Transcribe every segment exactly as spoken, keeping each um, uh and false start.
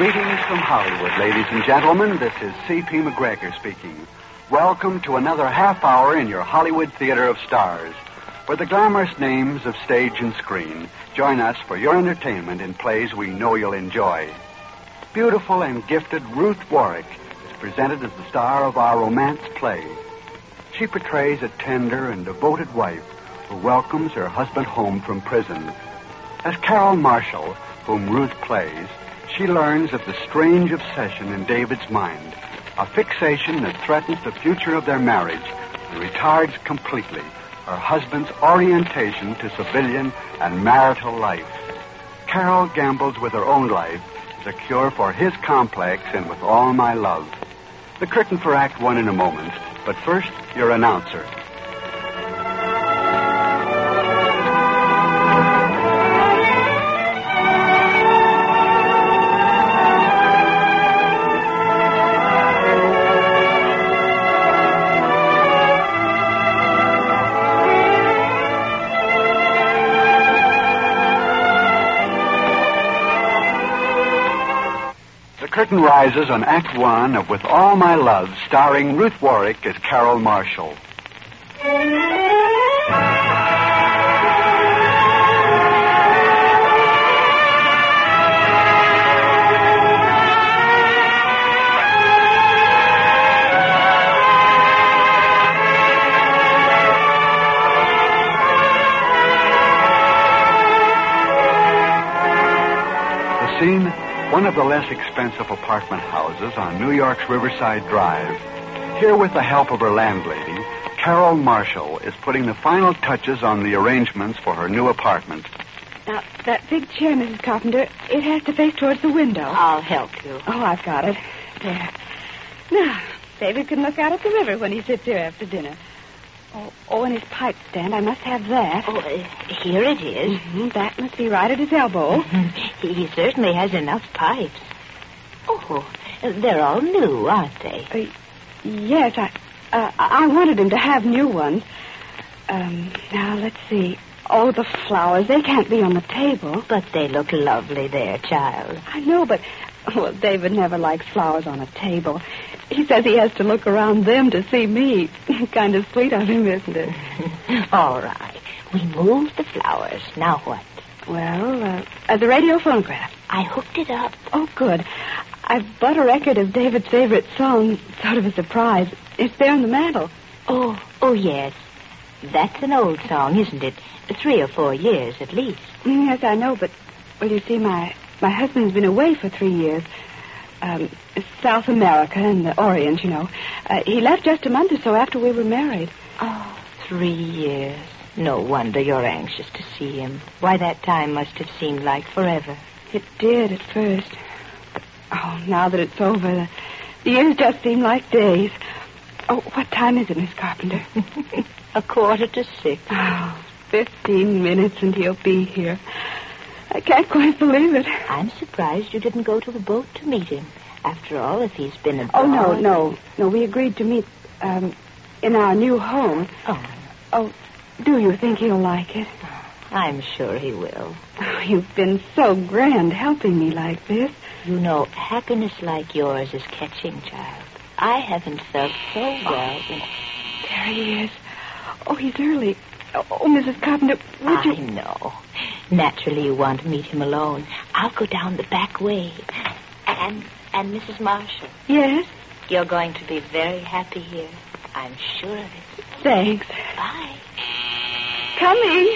Greetings from Hollywood, ladies and gentlemen. This is C P McGregor speaking. Welcome to another half hour in your Hollywood Theater of Stars, where the glamorous names of stage and screen join us for your entertainment in plays we know you'll enjoy. Beautiful and gifted Ruth Warrick is presented as the star of our romance play. She portrays a tender and devoted wife who welcomes her husband home from prison. As Carol Marshall, whom Ruth plays, she learns of the strange obsession in David's mind, a fixation that threatens the future of their marriage and retards completely her husband's orientation to civilian and marital life. Carol gambles with her own life as a cure for his complex and with all my love. The curtain for Act One in a moment, but first, your announcer. The curtain rises on Act One of With All My Love, starring Ruth Warrick as Carol Marshall. The scene, one of the less expensive apartment houses on New York's Riverside Drive. Here, with the help of her landlady, Carol Marshall is putting the final touches on the arrangements for her new apartment. Now, that big chair, Missus Carpenter, it has to face towards the window. I'll help you. Oh, I've got it. There. Now, David can look out at the river when he sits here after dinner. Oh, oh, and his pipe stand. I must have that. Oh, uh, here it is. Mm-hmm. That must be right at his elbow. he, he certainly has enough pipes. Oh, they're all new, aren't they? Uh, yes, I uh, I wanted him to have new ones. Um, now, let's see. Oh, the flowers. They can't be on the table. But they look lovely there, child. I know, but... Well, David never likes flowers on a table. He says he has to look around them to see me. Kind of sweet of him, isn't it? All right. We moved the flowers. Now what? Well, uh, uh, the radio phonograph. I hooked it up. Oh, good. I've bought a record of David's favorite song, sort of a surprise. It's there on the mantel. Oh, oh, yes. That's an old song, isn't it? Three or four years at least. Mm, yes, I know, but, well, you see, my... My husband's been away for three years. Um, South America and the Orient, you know. Uh, he left just a month or so after we were married. Oh, three years. No wonder you're anxious to see him. Why, that time must have seemed like forever. It did at first. But, oh, now that it's over, the, the years just seem like days. Oh, what time is it, Miss Carpenter? A quarter to six. Oh, fifteen minutes and he'll be here. I can't quite believe it. I'm surprised you didn't go to the boat to meet him. After all, if he's been abroad... Oh, no, no. No, we agreed to meet um, in our new home. Oh. Oh, do you think he'll like it? I'm sure he will. Oh, you've been so grand helping me like this. You know, happiness like yours is catching, child. I haven't felt so well in... There he is. Oh, he's early. Oh, Missus Carpenter, would you... I know. Naturally, you want to meet him alone. I'll go down the back way. And, and Missus Marshall. Yes? You're going to be very happy here. I'm sure of it. Thanks. Bye. Coming.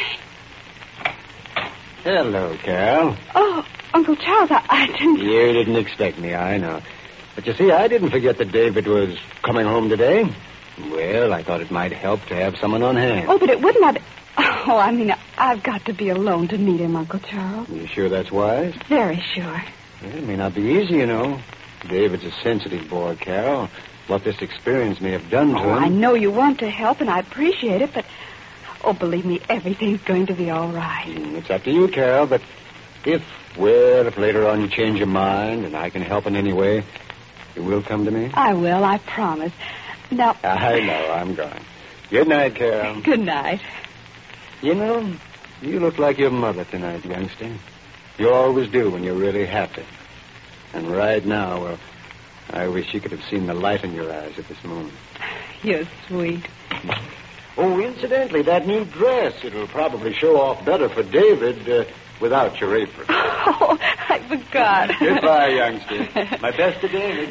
Hello, Carol. Oh, Uncle Charles, I, I didn't... You didn't expect me, I know. But you see, I didn't forget that David was coming home today. Well, I thought it might help to have someone on hand. Oh, but it wouldn't have... Oh, I mean, I've got to be alone to meet him, Uncle Charles. You sure that's wise? Very sure. Well, it may not be easy, you know. David's a sensitive boy, Carol. What this experience may have done to oh, him... I know you want to help, and I appreciate it, but... Oh, believe me, everything's going to be all right. Mm, it's up to you, Carol, but if, well, if later on you change your mind and I can help in any way, you will come to me? I will, I promise. Now... I know, I'm going. Good night, Carol. Good night. You know, you look like your mother tonight, youngster. You always do when you're really happy. And right now, well, I wish you could have seen the light in your eyes at this moment. You're sweet. Oh, incidentally, that new dress, it'll probably show off better for David uh, without your apron. Oh, I forgot. Goodbye, youngster. My best to David.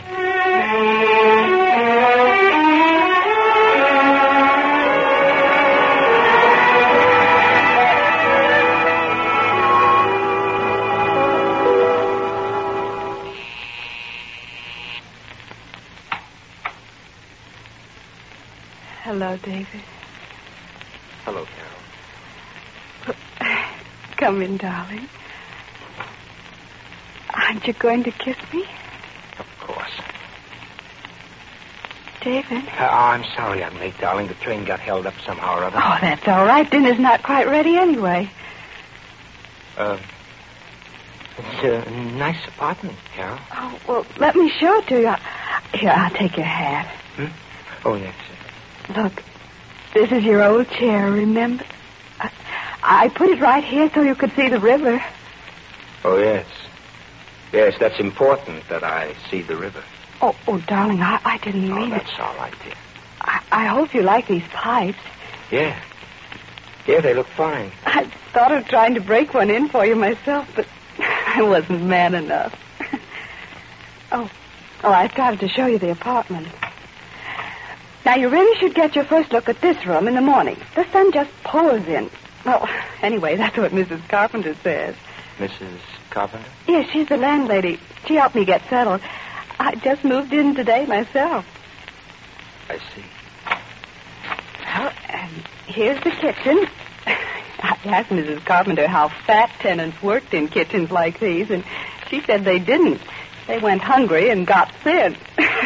Hello, David. Hello, Carol. Come in, darling. Aren't you going to kiss me? Of course. David? Uh, oh, I'm sorry I'm late, darling. The train got held up somehow or other. Oh, that's all right. Dinner's not quite ready anyway. Uh, it's a nice apartment, Carol. Oh, well, let me show it to you. Here, I'll take your hat. Hmm? Oh, yes. Look, this is your old chair, remember? I, I put it right here so you could see the river. Oh, yes. Yes, that's important that I see the river. Oh, oh, darling, I, I didn't Oh, mean it. that's all right, dear. I, I hope you like these pipes. Yeah. Yeah, they look fine. I thought of trying to break one in for you myself, but I wasn't man enough. oh, oh, I started to show you the apartment. Now, you really should get your first look at this room in the morning. The sun just pours in. Well, anyway, that's what Missus Carpenter says. Missus Carpenter? Yes, she's the landlady. She helped me get settled. I just moved in today myself. I see. Well, and here's the kitchen. I asked Missus Carpenter how fat tenants worked in kitchens like these, and she said they didn't. They went hungry and got thin.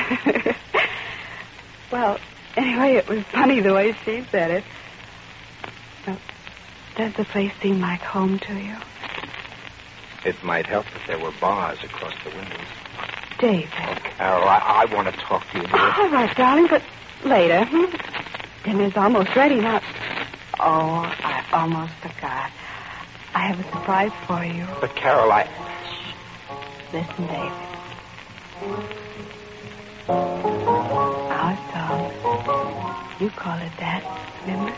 Well, anyway, it was funny the way she said it. Well, does the place seem like home to you? It might help if there were bars across the windows. David. Oh, Carol, I, I want to talk to you, dear. All right, darling, but later. Hmm? Dinner's almost ready now. Oh, I almost forgot. I have a surprise for you. But, Carol, I... Listen, David. Our song. You call it that, remember?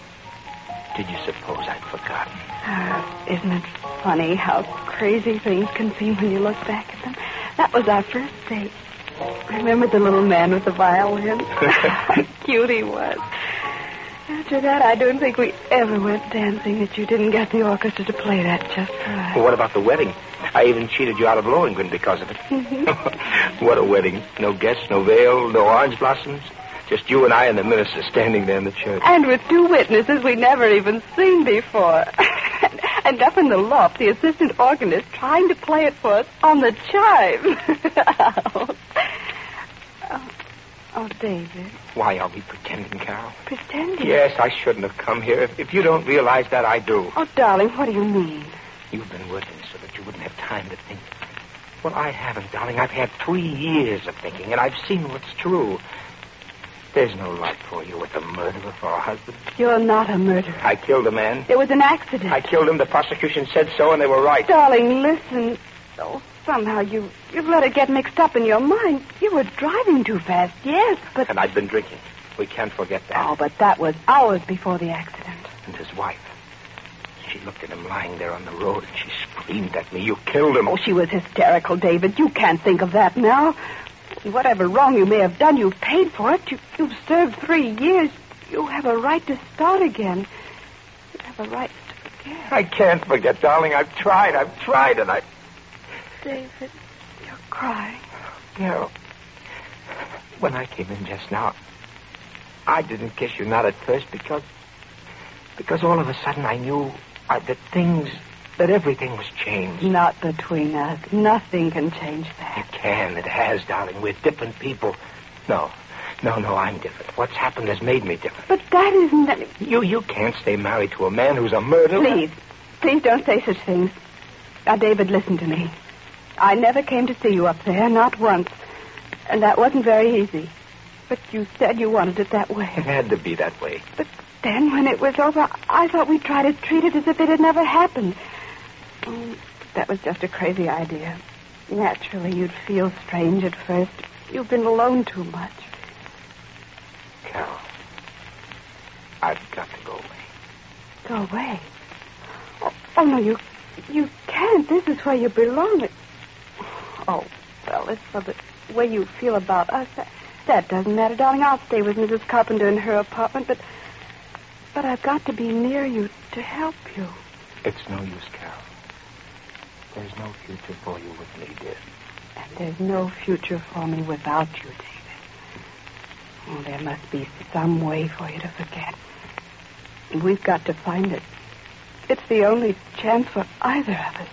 Did you suppose I'd forgotten? Uh, isn't it funny how crazy things can seem when you look back at them? That was our first date. Remember the little man with the violin? How cute he was. After that, I don't think we ever went dancing that you didn't get the orchestra to play that just right. Well, what about the wedding? I even cheated you out of Lohengrin because of it. Mm-hmm. What a wedding. No guests, no veil, no orange blossoms. Just you and I and the minister standing there in the church. And with two witnesses we'd never even seen before. And up in the loft, the assistant organist trying to play it for us on the chimes. oh. Oh. Oh, David. Why are we pretending, Carol? Pretending? Yes, I shouldn't have come here. If, if you don't realize that, I do. Oh, darling, what do you mean? You've been working so that you wouldn't have time to think. Well, I haven't, darling. I've had three years of thinking, and I've seen what's true. There's no life for you with a murderer for a husband. You're not a murderer. I killed a man. It was an accident. I killed him. The prosecution said so, and they were right. Darling, listen. Oh, somehow you, you've let it get mixed up in your mind. You were driving too fast, yes, but... And I've been drinking. We can't forget that. Oh, but that was hours before the accident. And his wife. She looked at him lying there on the road, and she screamed at me. You killed him. Oh, she was hysterical, David. You can't think of that now. Whatever wrong you may have done, you've paid for it. You, you've served three years. You have a right to start again. You have a right to forget. I can't forget, darling. I've tried. I've tried, and I... David, you're crying. Carol, when I came in just now, I didn't kiss you, not at first, because... Because all of a sudden I knew uh, that things... that everything was changed. Not between us. Nothing can change that. It can. It has, darling. We're different people. No. No, no, I'm different. What's happened has made me different. But that isn't any... You, you can't stay married to a man who's a murderer. Please. Please don't say such things. Now, David, listen to me. I never came to see you up there, not once. And that wasn't very easy. But you said you wanted it that way. It had to be that way. But then, when it was over, I thought we'd try to treat it as if it had never happened. Oh, that was just a crazy idea. Naturally, you'd feel strange at first. You've been alone too much. Carol, I've got to go away. Go away? Oh, oh no, you you can't. This is where you belong. It- Oh, well, it's for the way you feel about us. That, that doesn't matter, darling. I'll stay with Missus Carpenter in her apartment, but but I've got to be near you to help you. It's no use, Carol. There's no future for you with me, dear. And there's no future for me without you, David. Oh, there must be some way for you to forget. And we've got to find it. It's the only chance for either of us.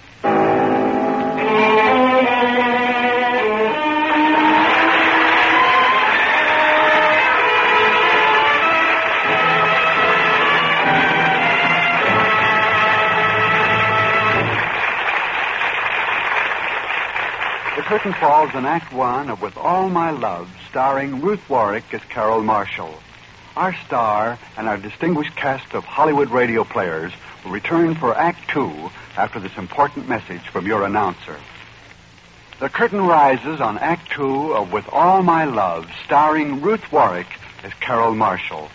The curtain falls in Act One of With All My Love, starring Ruth Warwick as Carol Marshall. Our star and our distinguished cast of Hollywood radio players will return for Act Two after this important message from your announcer. The curtain rises on Act Two of With All My Love, starring Ruth Warwick as Carol Marshall.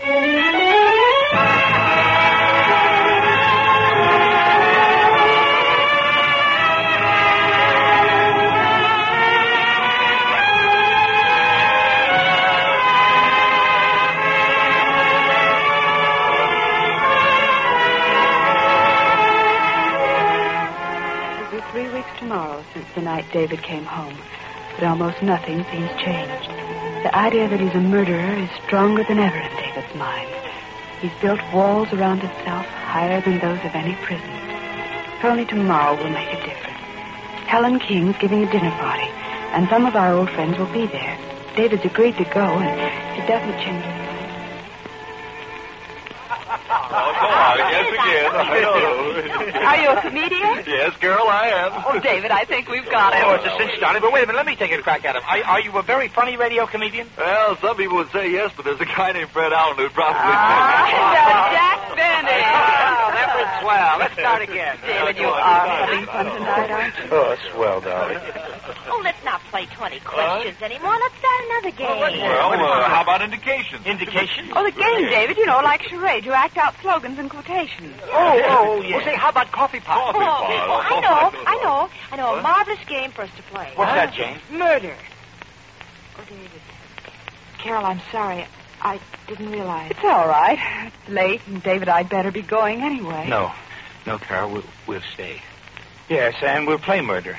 Three weeks tomorrow since the night David came home, but almost nothing seems changed. The idea that he's a murderer is stronger than ever in David's mind. He's built walls around himself higher than those of any prison. If only tomorrow will make a difference. Helen King's giving a dinner party, and some of our old friends will be there. David's agreed to go, and it doesn't change his mind. Oh, go on. Yes, again. I know. Are you a comedian? Yes, girl, I am. Oh, David, I think we've got him. Oh, it's a cinch, darling. But wait a minute. Let me take a crack at him. Are, are you a very funny radio comedian? Well, some people would say yes, but there's a guy named Fred Allen who'd probably... Ah, Jack Benny. Oh, that was swell. Let's start again. David, you are having fun tonight, aren't you? Oh, swell, darling. Oh, let's not play twenty questions anymore. Let's start another game. Well, uh, how about indications? Indications? Oh, the game, David, you know, like charade. You act out slogans and quotations. Oh, oh, yes. Well, say, how about coffee pot? Coffee Oh, pot. I know, I know. I know a marvelous game for us to play. What's that, Jane? Murder. Oh, David. Carol, I'm sorry. I didn't realize. It's all right. It's late, and David, I'd better be going anyway. No. No, Carol, we'll, we'll stay. Yes, and we'll play murder.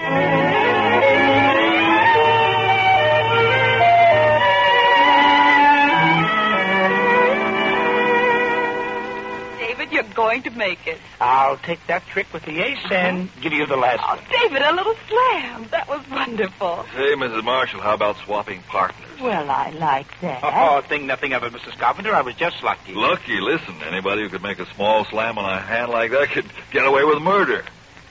David, you're going to make it. I'll take that trick with the ace and give you the last Oh, one. David, a little slam. That was wonderful. Hey, Missus Marshall, how about swapping partners? Well, I like that. Oh, think nothing of it, Missus Carpenter. I was just lucky. Lucky, listen, anybody who could make a small slam on a hand like that could get away with murder.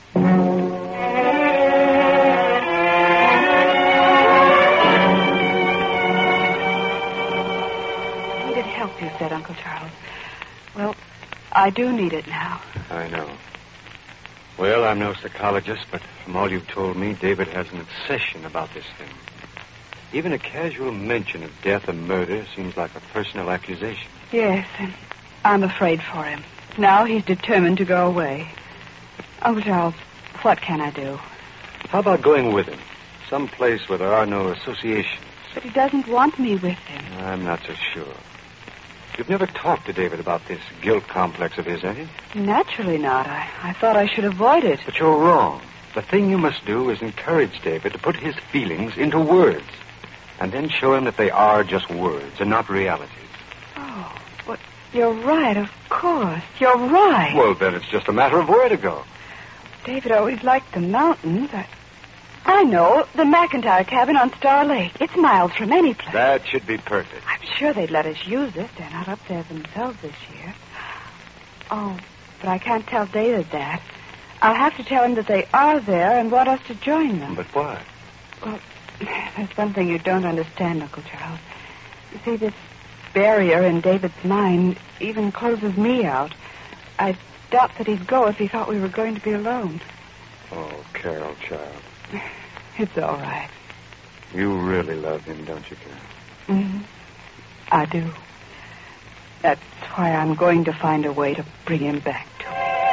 Needed help, you said, Uncle Charles. Well, I do need it now. I know. Well, I'm no psychologist, but from all you've told me, David has an obsession about this thing. Even a casual mention of death and murder seems like a personal accusation. Yes, and I'm afraid for him. Now he's determined to go away. Uncle Charles, what can I do? How about going with him? Some place where there are no associations. But he doesn't want me with him. I'm not so sure. You've never talked to David about this guilt complex of his, have you? Naturally not. I, I thought I should avoid it. But you're wrong. The thing you must do is encourage David to put his feelings into words. And then show him that they are just words and not realities. Oh, but you're right, of course. You're right. Well, then it's just a matter of where to go. David always liked the mountains. I, I know. The McIntyre cabin on Star Lake. It's miles from any place. That should be perfect. I'm sure they'd let us use it. They're not up there themselves this year. Oh, but I can't tell David that. I'll have to tell him that they are there and want us to join them. But why? Well, there's one thing you don't understand, Uncle Charles. You see, this barrier in David's mind even closes me out. I doubt that he'd go if he thought we were going to be alone. Oh, Carol, child. It's all right. You really love him, don't you, Carol? Mm-hmm. I do. That's why I'm going to find a way to bring him back to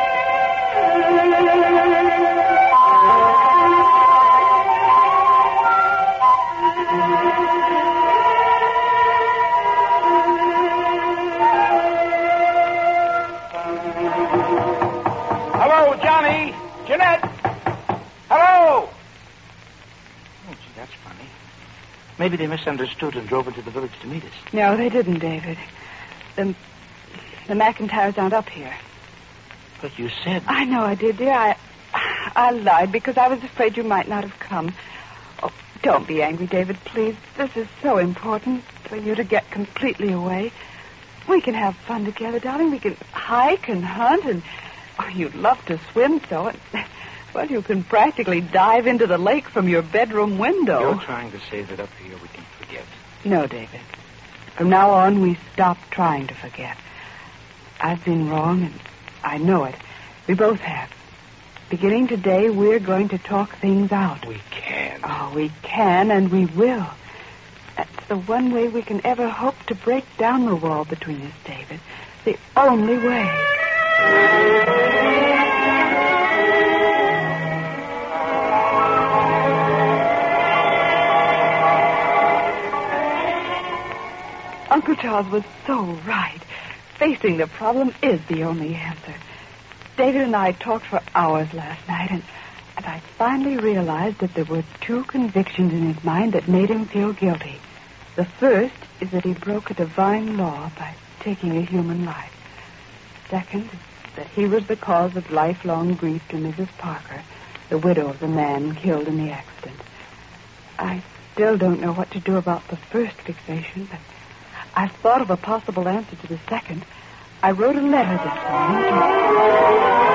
Hello, Johnny. Jeanette. Hello. Oh, gee, that's funny. Maybe they misunderstood and drove into the village to meet us. No, they didn't, David. The, the McIntyres aren't up here. But you said... I know I did, dear. I, I lied because I was afraid you might not have come. Oh, don't be angry, David, please. This is so important for you to get completely away. We can have fun together, darling. We can hike and hunt, and oh, you'd love to swim so. And, well, you can practically dive into the lake from your bedroom window. You're trying to say that up here we can forget. No, David. From now on, we stop trying to forget. I've been wrong, and I know it. We both have. Beginning today, we're going to talk things out. We can. Oh, we can, and we will. That's the one way we can ever hope to break down the wall between us, David. The only way. Uncle Charles was so right. Facing the problem is the only answer. David and I talked for hours last night, and, and I finally realized that there were two convictions in his mind that made him feel guilty. The first is that he broke a divine law by taking a human life. Second is that he was the cause of lifelong grief to Missus Parker, the widow of the man killed in the accident. I still don't know what to do about the first fixation, but I've thought of a possible answer to the second. I wrote a letter this morning to...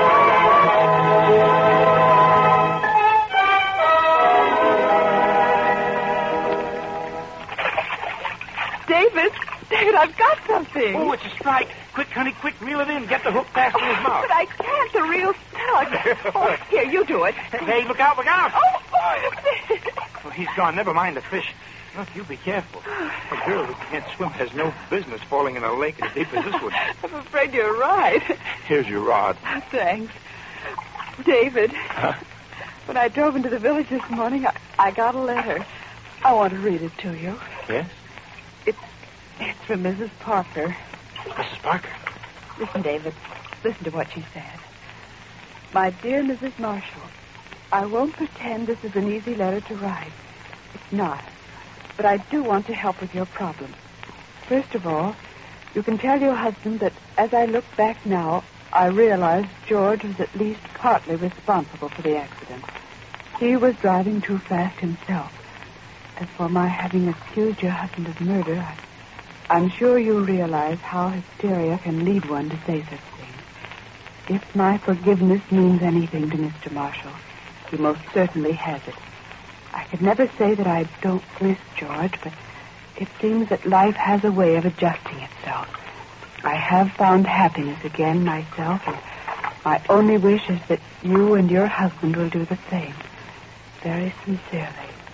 David, David, I've got something. Oh, it's a strike. Quick, honey, quick, reel it in. Get the hook past in his mouth. But I can't. The real tug. Oh, here, you do it. Hey, look out, look out. Oh, oh. Oh, he's gone. Never mind the fish. Look, you be careful. A girl who can't swim has no business falling in a lake as deep as this one. I'm afraid you're right. Here's your rod. Thanks. David, Huh? when I drove into the village this morning, I, I got a letter. I want to read it to you. Yes? It's, it's from Missus Parker. Missus Parker? Listen, David. Listen to what she said. My dear Missus Marshall, I won't pretend this is an easy letter to write. It's not. But I do want to help with your problem. First of all, you can tell your husband that as I look back now, I realize George was at least partly responsible for the accident. He was driving too fast himself. As for my having accused your husband of murder, I, I'm sure you realize how hysteria can lead one to say such things. If my forgiveness means anything to Mister Marshall, he most certainly has it. I could never say that I don't miss George, but it seems that life has a way of adjusting itself. I have found happiness again myself, and my only wish is that you and your husband will do the same. Very sincerely.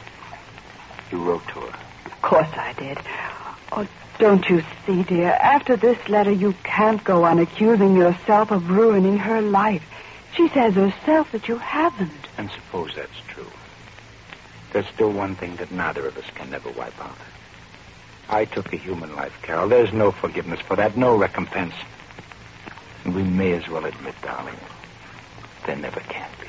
You wrote to her. Of course I did. Oh, don't you see, dear? After this letter, you can't go on accusing yourself of ruining her life. She says herself that you haven't. And suppose that's true. There's still one thing that neither of us can never wipe out. I took a human life, Carol. There's no forgiveness for that, no recompense. And we may as well admit, darling, there never can be.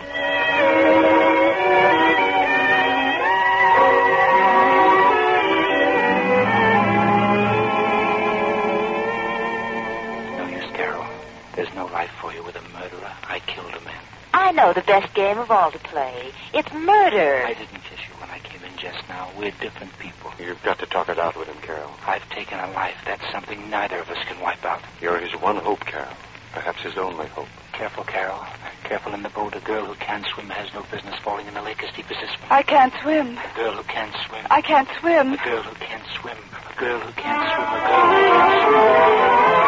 No use, Carol. There's no life for you with a murderer. I killed a man. I know the best game of all to play. It's murder. I didn't kiss you when I came in just now. We're different people. You've got to talk it out with him, Carol. I've taken a life. That's something neither of us can wipe out. You're his one hope, Carol. Perhaps his only hope. Careful, Carol. Careful in the boat. A girl who can't swim has no business falling in the lake as deep as this one. I can't swim. A girl who can't swim. I can't swim. A girl who can't swim. A girl who can't swim. A girl who can't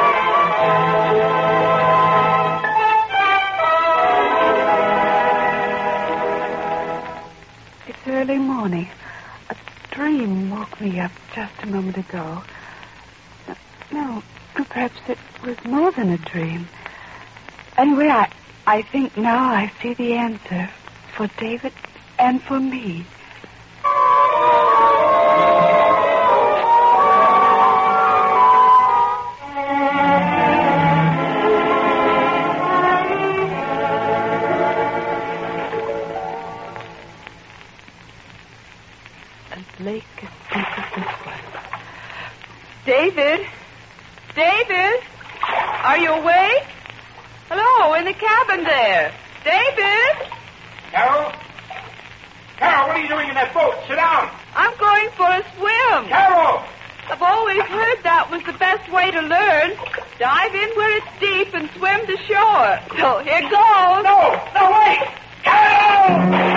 swim. just a moment ago. No, perhaps it was more than a dream. Anyway, I, I think now I see the answer for David and for me. Lake as deep as this one. David? David? Are you awake? Hello, in the cabin there. David? Carol? Carol, what are you doing in that boat? Sit down. I'm going for a swim. Carol! I've always heard that was the best way to learn. Dive in where it's deep and swim to shore. So here goes. No, no, wait! Carol!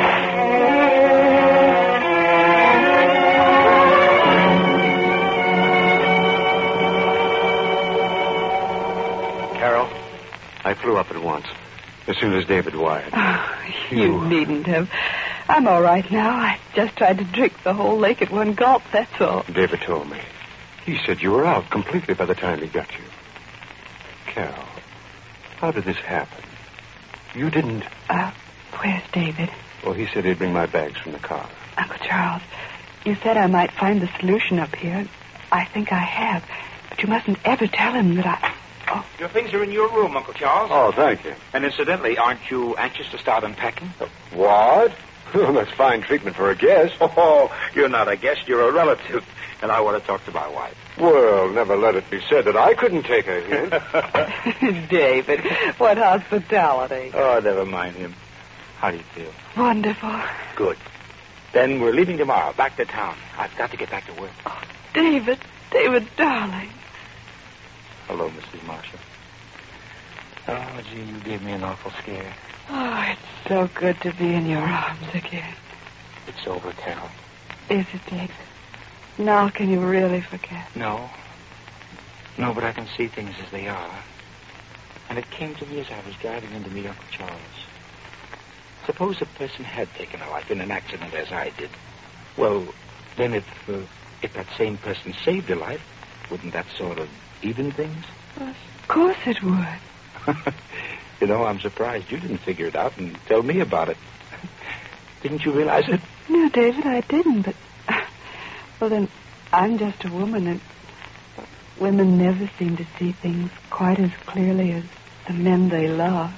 I flew up at once, as soon as David wired. Oh, you, you needn't have. I'm all right now. I just tried to drink the whole lake at one gulp, that's all. David told me. He said you were out completely by the time he got you. Carol, how did this happen? You didn't... Uh, where's David? Well, he said he'd bring my bags from the car. Uncle Charles, you said I might find the solution up here. I think I have. But you mustn't ever tell him that I... Oh. Your things are in your room, Uncle Charles. Oh, thank you. And incidentally, aren't you anxious to start unpacking? Uh, what? That's fine treatment for a guest. Oh, you're not a guest, you're a relative. And I want to talk to my wife. Well, never let it be said that I couldn't take a hint. David, what hospitality. Oh, never mind him. How do you feel? Wonderful. Good. Then we're leaving tomorrow, back to town. I've got to get back to work. Oh, David, David, darling. Hello, Missus Marshall. Oh, gee, you gave me an awful scare. Oh, it's so good to be in your arms again. It's over, Carol. Is it, David? Now can you really forget? No. No, but I can see things as they are. And it came to me as I was driving in to meet Uncle Charles. Suppose a person had taken a life in an accident as I did. Well, then if, uh, if that same person saved a life, wouldn't that sort of even things? Well, of course it would. You know, I'm surprised you didn't figure it out and tell me about it. Didn't you realize it? No, David, I didn't, but... Well, then, I'm just a woman, and women never seem to see things quite as clearly as the men they love.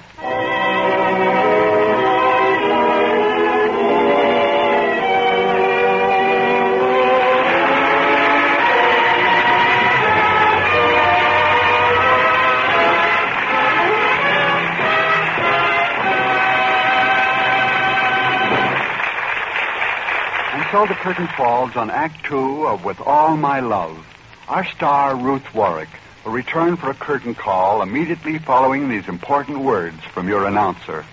So the curtain falls on Act Two of With All My Love. Our star, Ruth Warwick, will return for a curtain call immediately following these important words from your announcer.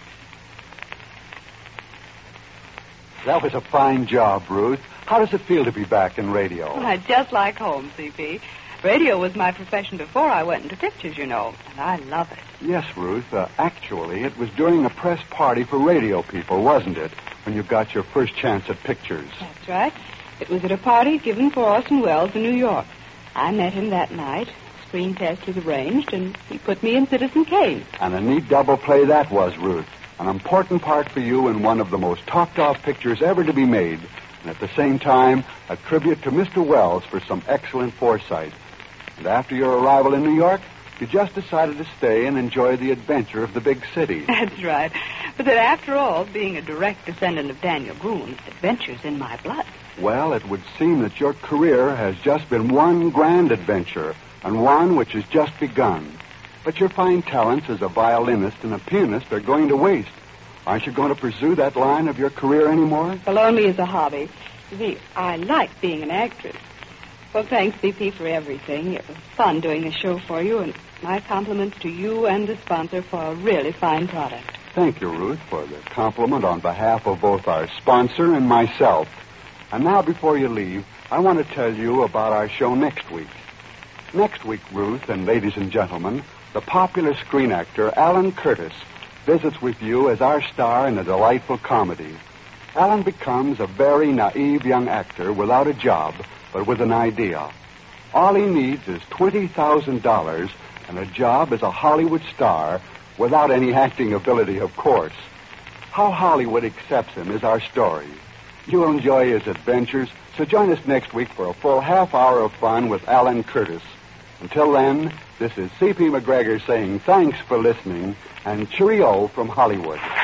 That was a fine job, Ruth. How does it feel to be back in radio? Well, I just like home, C P. Radio was my profession before I went into pictures, you know, and I love it. Yes, Ruth. Uh, actually, it was during a press party for radio people, wasn't it, when you got your first chance at pictures? That's right. It was at a party given for Orson Welles in New York. I met him that night. Screen test was arranged, and he put me in Citizen Kane. And a neat double play that was, Ruth. An important part for you in one of the most talked-of pictures ever to be made, and at the same time, a tribute to Mister Welles for some excellent foresight. And after your arrival in New York, you just decided to stay and enjoy the adventure of the big city. That's right. But then, after all, being a direct descendant of Daniel Boone, adventure's in my blood. Well, it would seem that your career has just been one grand adventure, and one which has just begun. But your fine talents as a violinist and a pianist are going to waste. Aren't you going to pursue that line of your career anymore? Well, only as a hobby. You see, I like being an actress. Well, thanks, C P, for everything. It was fun doing the show for you, and my compliments to you and the sponsor for a really fine product. Thank you, Ruth, for the compliment on behalf of both our sponsor and myself. And now, before you leave, I want to tell you about our show next week. Next week, Ruth and ladies and gentlemen, the popular screen actor Alan Curtis visits with you as our star in a delightful comedy. Alan becomes a very naive young actor without a job, but with an idea. All he needs is twenty thousand dollars and a job as a Hollywood star without any acting ability, of course. How Hollywood accepts him is our story. You'll enjoy his adventures, so join us next week for a full half hour of fun with Alan Curtis. Until then, this is C P McGregor saying thanks for listening and cheerio from Hollywood.